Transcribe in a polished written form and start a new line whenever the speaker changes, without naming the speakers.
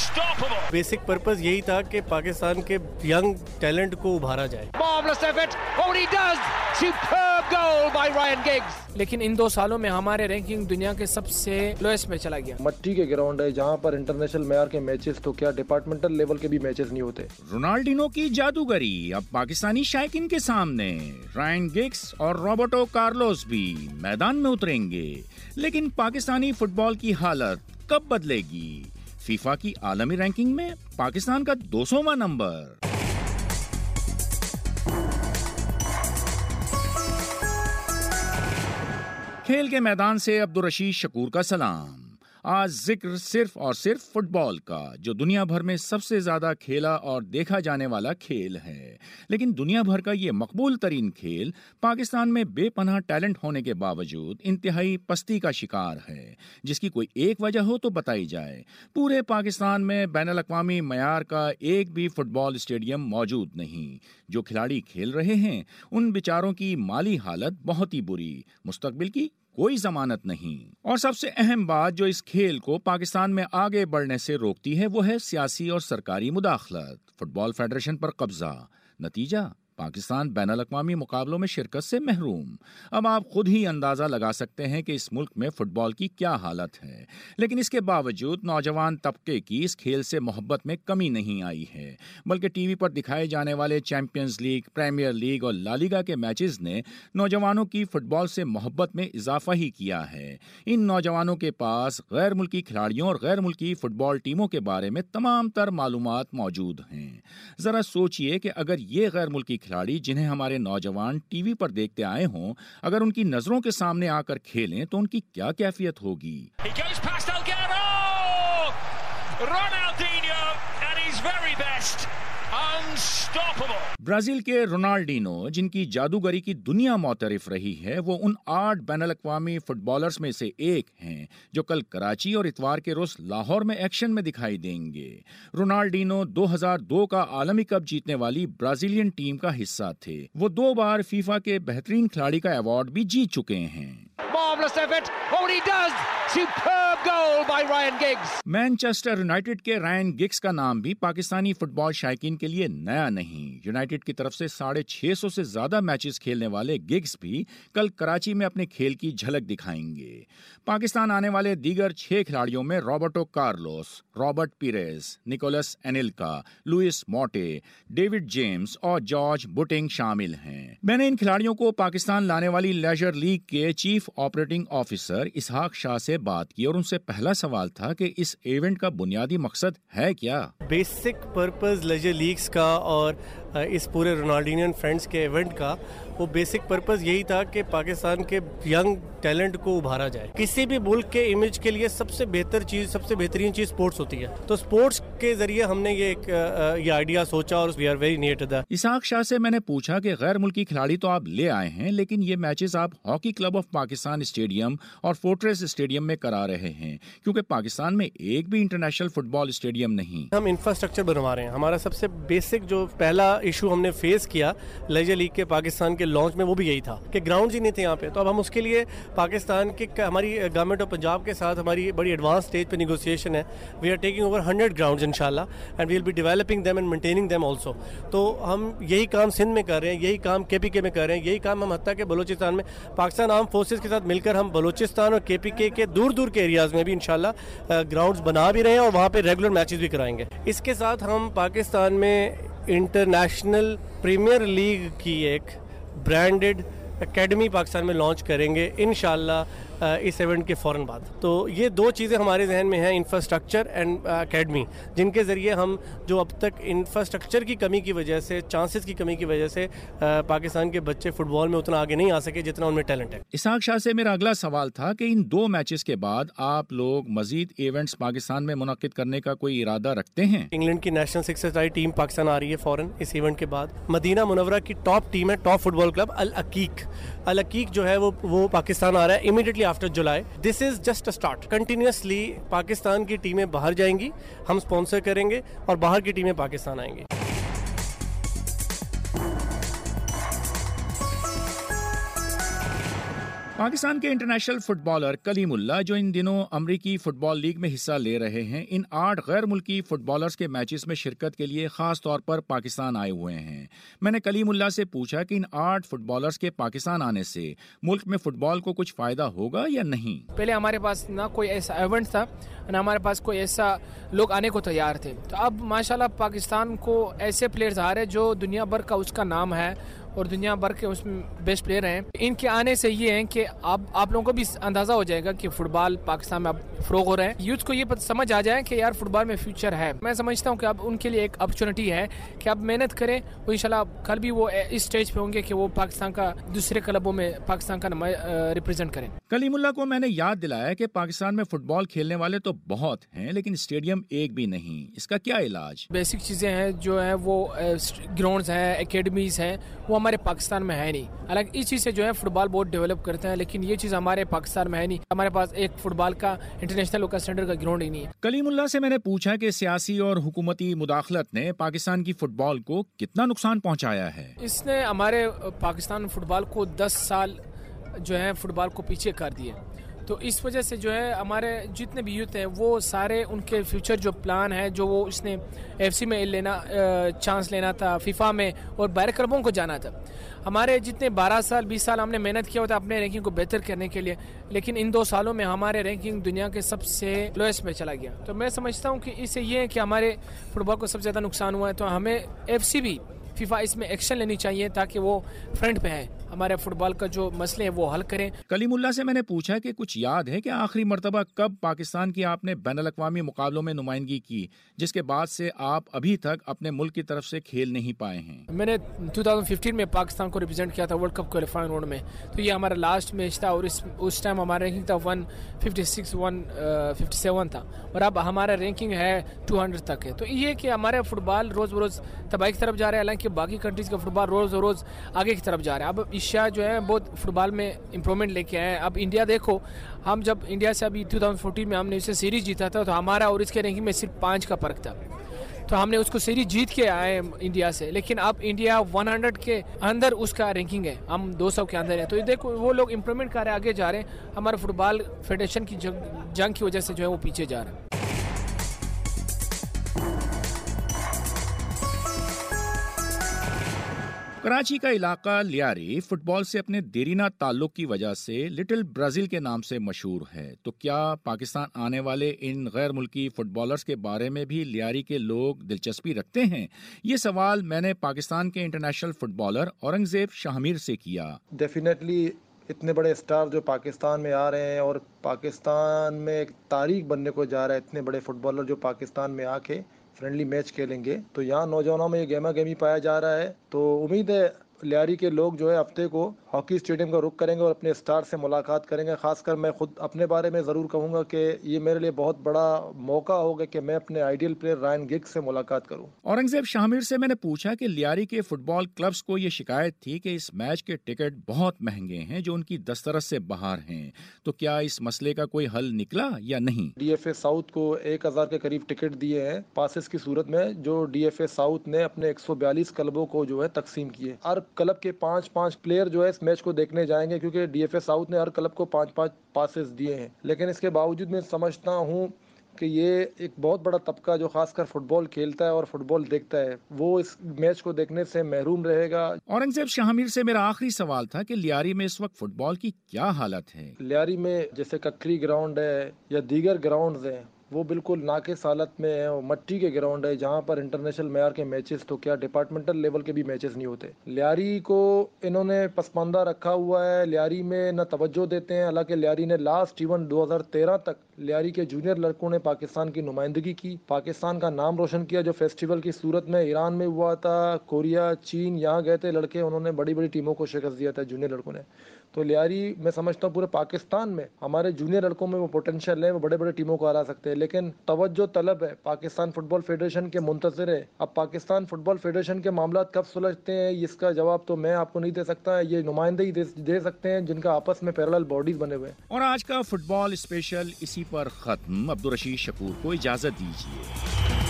Unstoppable.
Basic purpose یہی تھا کہ پاکستان کے ینگ ٹیلنٹ کو ابھارا جائے.
Marvelous effort. Oh, he does. Superb goal by Ryan Giggs.
لیکن ان 2 سالوں میں ہمارے رینکنگ دنیا کے سب سے لوئسٹ میں چلا گیا.
مٹی کے گراؤنڈ ہے جہاں پر انٹرنیشنل معیار کے میچز تو کیا ڈپارٹمنٹل لیول کے بھی میچز نہیں ہوتے.
رونالڈینو کی جادوگری اب پاکستانی شائقین کے سامنے. رائن گگز اور روبرٹو کارلوس بھی میدان میں اتریں گے. لیکن پاکستانی فٹ بال کی حالت کب بدلے گی؟ فیفا کی عالمی رینکنگ میں پاکستان کا 200واں نمبر. کھیل کے میدان سے عبدالرشید شکور کا سلام. آج ذکر صرف اور صرف فٹ بال کا، جو دنیا بھر میں سب سے زیادہ کھیلا اور دیکھا جانے والا کھیل ہے. لیکن دنیا بھر کا یہ مقبول ترین کھیل پاکستان میں بے پناہ ٹیلنٹ ہونے کے باوجود انتہائی پستی کا شکار ہے، جس کی کوئی ایک وجہ ہو تو بتائی جائے. پورے پاکستان میں بین الاقوامی معیار کا ایک بھی فٹ بال اسٹیڈیم موجود نہیں. جو کھلاڑی کھیل رہے ہیں ان بیچاروں کی مالی حالت بہت ہی بری، مستقبل کی کوئی ضمانت نہیں. اور سب سے اہم بات جو اس کھیل کو پاکستان میں آگے بڑھنے سے روکتی ہے وہ ہے سیاسی اور سرکاری مداخلت. فٹ بال فیڈریشن پر قبضہ، نتیجہ پاکستان بین الاقوامی مقابلوں میں شرکت سے محروم. اب آپ خود ہی اندازہ لگا سکتے ہیں کہ اس ملک میں فٹ بال کی کیا حالت ہے. لیکن اس کے باوجود نوجوان طبقے کی اس کھیل سے محبت میں کمی نہیں آئی ہے، بلکہ ٹی وی پر دکھائے جانے والے چیمپئنز لیگ، پریمیئر لیگ اور لالیگا کے میچز نے نوجوانوں کی فٹ بال سے محبت میں اضافہ ہی کیا ہے. ان نوجوانوں کے پاس غیر ملکی کھلاڑیوں اور غیر ملکی فٹ بال ٹیموں کے بارے میں تمام تر معلومات موجود ہیں. ذرا سوچئے کہ اگر یہ غیر ملکی کھلاڑی جنہیں ہمارے نوجوان ٹی وی پر دیکھتے آئے ہوں، اگر ان کی نظروں کے سامنے آ کر کھیلیں تو ان کی کیا کیفیت ہوگی. برازیل کے رونالڈینو، جن کی جادوگری کی دنیا معترف رہی ہے، وہ ان 8 بین الاقوامی فٹ بالرز میں سے ایک ہیں جو کل کراچی اور اتوار کے روز لاہور میں ایکشن میں دکھائی دیں گے. رونالڈینو 2002 کا عالمی کپ جیتنے والی برازیلین ٹیم کا حصہ تھے. وہ 2 بار فیفا کے بہترین کھلاڑی کا ایوارڈ بھی جیت چکے ہیں.
Marvelous effort. Oh, he does. Superb goal by Ryan Giggs.
Manchester United کے رائن گگز کا نام بھی پاکستانی فٹ بال شائقین کے لیے نیا نہیں. یونائیٹڈ کی طرف سے 650 سے زیادہ میچز کھیلنے والے گگز بھی کل کراچی میں اپنے کھیل کی جھلک دکھائیں گے. پاکستان آنے والے دیگر 6 کھلاڑیوں میں Roberto Carlos, Robert Pires, Nicolas Anelka, Luis Morte, David James اور جارج بوٹنگ شامل ہیں. میں نے ان کھلاڑیوں کو پاکستان لانے والی لیجر لیگ کے chief operating officer Ishaq Shah سے بات کی اور ان سے پہلا سوال تھا کہ اس ایونٹ کا بنیادی مقصد ہے کیا.
بیسک پرپز لیجر لیگز کا اور اس پورے رونالڈینین فرینڈز کے ایونٹ کا وہ بیسک پرپز یہی تھا کہ پاکستان کے ینگ ٹیلنٹ کو ابھارا جائے. کسی بھی ملک کے امیج کے لیے سب سے بہترین چیز سپورٹس ہوتی ہے. تو سپورٹس کے ذریعے ہم نے یہ آئیڈیا سوچا اور we are very near to that.
Ishaq Shah سے میں نے پوچھا کہ غیر ملکی کھلاڑی تو آپ لے آئے ہیں، لیکن یہ میچز آپ hockey club of Pakistan stadium اور فورٹریس اسٹیڈیم میں کرا رہے ہیں، کیونکہ پاکستان میں ایک بھی انٹرنیشنل فٹ بال اسٹیڈیم نہیں.
ہم انفراسٹرکچر بنوا رہے ہیں. ہمارا سب سے بیسک جو پہلا ایشو ہم نے فیس کیا لیجر لیگ کے پاکستان کے لانچ میں وہ بھی یہی تھا کہ گراؤنڈز ہی نہیں تھے یہاں پہ. تو اب ہم اس کے لیے پاکستان کی ہماری گورنمنٹ آف پنجاب کے ساتھ ہماری بڑی ایڈوانس اسٹیج پہ نیگوسیشن ہے. We are taking over 100 grounds انشاءاللہ and we will be developing them and maintaining them also. تو ہم یہی کام سندھ میں کر رہے ہیں، یہی کام کے پی کے میں کر رہے ہیں، یہی کام ہم حتیٰ کہ بلوچستان میں پاکستان آرم فورسز کے ساتھ مل کر ہم بلوچستان اور کے پی کے دور دور کے ایریاز میں بھی انشاءاللہ گراؤنڈز بنا بھی رہے ہیں اور وہاں پہ ریگولر میچز بھی کرائیں گے. اس کے ساتھ ہم پاکستان میں انٹرنیشنل پریمیئر لیگ کی ایک برانڈڈ اکیڈمی پاکستان میں لانچ کریں گے انشاءاللہ اس ایونٹ کے فوراً بعد. تو یہ 2 چیزیں ہمارے ذہن میں ہیں، انفراسٹرکچر اینڈ اکیڈمی، جن کے ذریعے ہم جو اب تک انفراسٹرکچر کی کمی کی وجہ سے، چانسز کی کمی کی وجہ سے پاکستان کے بچے فٹ بال میں اتنا آگے نہیں آ سکے جتنا ان میں ٹیلنٹ ہے.
اسحاق شاہ سے میرا اگلا سوال تھا کہ ان 2 میچز کے بعد آپ لوگ مزید ایونٹس پاکستان میں منعقد کرنے کا کوئی ارادہ رکھتے ہیں؟
انگلینڈ کی نیشنل 6 ٹیم پاکستان آ رہی ہے فوراً اس ایونٹ کے بعد. مدینہ منورہ کی ٹاپ ٹیم ہے، top football club Al Aqeeq جو ہے وہ پاکستان آ رہا ہے immediately after July. This is just a start. Continuously Pakistan کی ٹیمیں باہر جائیں گی، ہم اسپانسر کریں گے اور باہر کی ٹیمیں پاکستان آئیں گی.
پاکستان کے international footballer Kaleemullah جو ان دنوں امریکی فٹ بال لیگ میں حصہ لے رہے ہیں، ان 8 غیر ملکی فٹ بالرز کے میچز میں شرکت کے لیے خاص طور پر پاکستان آئے ہوئے ہیں۔ میں نے کلیم اللہ سے پوچھا کہ ان 8 فٹ بالرز کے پاکستان آنے سے ملک میں فٹ بال کو کچھ فائدہ ہوگا یا نہیں۔
پہلے ہمارے پاس نہ کوئی ایسا ایونٹ تھا نہ ہمارے پاس کوئی ایسا لوگ آنے کو تیار تھے، تو اب ماشاءاللہ پاکستان کو ایسے پلیئرز آ رہے جو دنیا بھر کا اس کا نام ہے اور دنیا بھر کے اس میں بیسٹ پلیئر ہیں۔ ان کے آنے سے یہ ہے کہ اب آپ لوگوں کو بھی اندازہ ہو جائے گا کہ فٹ بال پاکستان میں اب فروغ ہو رہا ہے، یوتھ کو یہ سمجھ آ جائے کہ یار فٹ بال میں فیوچر ہے۔ میں سمجھتا ہوں کہ اب ان کے لیے ایک اپرچونٹی ہے کہ اب محنت کریں، وہ انشاءاللہ کل بھی وہ اس سٹیج پہ ہوں گے کہ وہ پاکستان کا دوسرے کلبوں میں پاکستان کا ریپرزینٹ کریں۔
کلیم اللہ کو میں نے یاد دلایا کہ پاکستان میں فٹ بال کھیلنے والے تو بہت ہیں لیکن اسٹیڈیم ایک بھی نہیں، اس کا کیا علاج؟
بیسک چیزیں ہیں جو ہیں وہ گراؤنڈز ہیں، اکیڈمیز ہیں، وہ ہمارے پاکستان میں ہے نہیں۔ حالانکہ اس چیز سے جو ہے فٹ بال بہت ڈیولپ کرتے ہیں، لیکن یہ چیز ہمارے پاکستان میں ہے نہیں۔ ہمارے پاس ایک فٹ بال کا انٹرنیشنل کا اسٹینڈرڈ کا گراؤنڈ ہی نہیں ہے۔
کلیم اللہ سے میں نے پوچھا کہ سیاسی اور حکومتی مداخلت نے پاکستان کی فٹ بال کو کتنا نقصان پہنچایا ہے۔
اس نے ہمارے پاکستان فٹ بال کو 10 سال جو ہے فٹ بال کو پیچھے کر دیے، تو اس وجہ سے جو ہے ہمارے جتنے بھی یوتھ ہیں وہ سارے ان کے فیوچر جو پلان ہے جو وہ اس نے ایف سی میں لینا چانس لینا تھا، فیفا میں اور باہر کلبوں کو جانا تھا۔ ہمارے جتنے 12 سال 20 سال ہم نے محنت کیا ہوتا اپنے رینکنگ کو بہتر کرنے کے لیے، لیکن ان 2 سالوں میں ہمارے رینکنگ دنیا کے سب سے لوئسٹ میں چلا گیا۔ تو میں سمجھتا ہوں کہ اس سے یہ ہے کہ ہمارے فٹ بال کو سب سے زیادہ نقصان ہوا ہے، تو ہمیں ایف سی بھی فیفا اس میں ایکشن لینی چاہیے تاکہ وہ فرنٹ پہ ہے، ہمارے فٹ بال کا جو مسئلے ہیں وہ حل کریں۔
کلیم اللہ سے میں نے پوچھا کہ کچھ یاد ہے کہ آخری مرتبہ کب پاکستان کی آپ نے بین الاقوامی مقابلوں میں نمائندگی کی جس کے بعد سے آپ ابھی تک اپنے ملک کی طرف سے کھیل نہیں پائے ہیں؟
میں نے 2015 میں پاکستان کو ریپرزینٹ کیا تھا ورلڈ کپ کوالیفائنگ راؤنڈ میں، تو یہ ہمارا لاسٹ میچ تھا اور اس ٹائم ہمارا رینکنگ تھا 156 157 تھا، اور اب ہمارا رینکنگ ہے 200 تک ہے۔ تو یہ کہ ہمارا فٹ بال روز بروز تباہی کی طرف جا رہا ہے، حالانکہ باقی کنٹریز کا فٹ بال روز روز آگے کی طرف جا رہا ہے۔ اب ایشیا جو ہے بہت فٹ بال میں امپرومنٹ لے کے آئے ہیں۔ اب انڈیا دیکھو، ہم جب انڈیا سے ابھی 2014 میں ہم نے اسے سیریز جیتا تھا تو ہمارا اور اس کے رینکنگ میں صرف 5 کا فرق تھا، تو ہم نے اس کو سیریز جیت کے آئے انڈیا سے، لیکن اب انڈیا 100 کے اندر اس کا رینکنگ ہے، ہم 200 کے اندر ہے۔ تو یہ دیکھو وہ لوگ امپرومنٹ کر رہے ہیں، آگے جا رہے ہیں، ہمارا فٹ بال فیڈریشن کی جنگ کی وجہ سے جو ہے وہ پیچھے جا رہا ہے۔
کراچی کا علاقہ لیاری فٹ بال سے اپنے دیرینہ تعلق کی وجہ سے لٹل برازیل کے نام سے مشہور ہے، تو کیا پاکستان آنے والے ان غیر ملکی فٹ بالرز کے بارے میں بھی لیاری کے لوگ دلچسپی رکھتے ہیں؟ یہ سوال میں نے پاکستان کے international footballer Aurangzeb Shah Mir سے کیا۔
ڈیفینیٹلی اتنے بڑے اسٹار جو پاکستان میں آ رہے ہیں اور پاکستان میں ایک تاریخ بننے کو جا رہا ہے، اتنے بڑے فٹ بالر جو پاکستان میں آ کے فرینڈلی میچ کھیلیں گے، تو یہاں نوجوانوں میں یہ گیما گیمی پایا جا رہا ہے۔ تو امید ہے لیاری کے لوگ جو ہے ہفتے کو ہاکی اسٹیڈیم کا رخ کریں گے اور اپنے اسٹار سے ملاقات کریں گے۔ خاص کر میں خود اپنے بارے میں ضرور کہوں گا کہ یہ میرے لیے بہت بڑا موقع ہوگا کہ میں اپنے آئیڈیل پلیئر رائن گگز سے ملاقات کروں۔
اورنگزیب شاہ میر سے میں نے پوچھا کہ لیاری کے فٹ بال کلبز کو یہ شکایت تھی کہ اس میچ کے ٹکٹ بہت مہنگے ہیں جو ان کی دسترس سے باہر ہیں، تو کیا اس مسئلے کا کوئی حل نکلا یا نہیں؟
ڈی ایف اے ساؤتھ کو 1000 کے قریب ٹکٹ دیے ہیں پاسز کی صورت میں، جو ڈی ایف اے ساؤتھ نے اپنے 142 کلبوں کو جو ہے تقسیم کیے۔ ہر کلب کے 5 پلیئر جو ہے اس میچ کو دیکھنے جائیں گے، کیونکہ ڈی ایف اے ساؤتھ نے ہر کلب کو 5 پاسز دیے ہیں۔ لیکن اس کے باوجود میں سمجھتا ہوں کہ یہ ایک بہت بڑا طبقہ جو خاص کر فٹ بال کھیلتا ہے اور فٹ بال دیکھتا ہے، وہ اس میچ کو دیکھنے سے محروم رہے گا۔
اورنگزیب شاہ میر سے میرا آخری سوال تھا کہ لیاری میں اس وقت فٹ بال کی کیا حالت ہے؟
لیاری میں جیسے ککری گراؤنڈ ہے یا دیگر گراؤنڈز ہیں، وہ بالکل ناقص حالت میں ہے، اور مٹی کے گراؤنڈ ہے جہاں پر انٹرنیشنل معیار کے میچز تو کیا ڈپارٹمنٹل لیول کے بھی میچز نہیں ہوتے۔ لیاری کو انہوں نے پسماندہ رکھا ہوا ہے، لیاری میں نہ توجہ دیتے ہیں، حالانکہ لیاری نے لاسٹ ایون 2013 تک لیاری کے جونیئر لڑکوں نے پاکستان کی نمائندگی کی، پاکستان کا نام روشن کیا، جو فیسٹیول کی صورت میں ایران میں ہوا تھا، کوریا، چین، یہاں گئے تھے لڑکے، انہوں نے بڑی بڑی ٹیموں کو شکست دیا تھا جونیئر لڑکوں نے۔ تو لیاری میں سمجھتا ہوں پورے پاکستان میں ہمارے جونیئر لڑکوں میں وہ پوٹینشیل ہے، وہ بڑے بڑے ٹیموں کو ہرا سکتے ہیں، لیکن توجہ طلب ہے، پاکستان فٹ بال فیڈریشن کے منتظر ہے۔ اب پاکستان فٹ بال فیڈریشن کے معاملات کب سلجھتے ہیں اس کا جواب تو میں آپ کو نہیں دے سکتا، یہ نمائندے ہی دے سکتے ہیں جن کا آپس میں پیرالل باڈیز بنے ہوئے ہیں۔
اور آج کا فٹ بال اسپیشل اسی پر ختم۔ عبدالرشید شکور کو اجازت دیجیے۔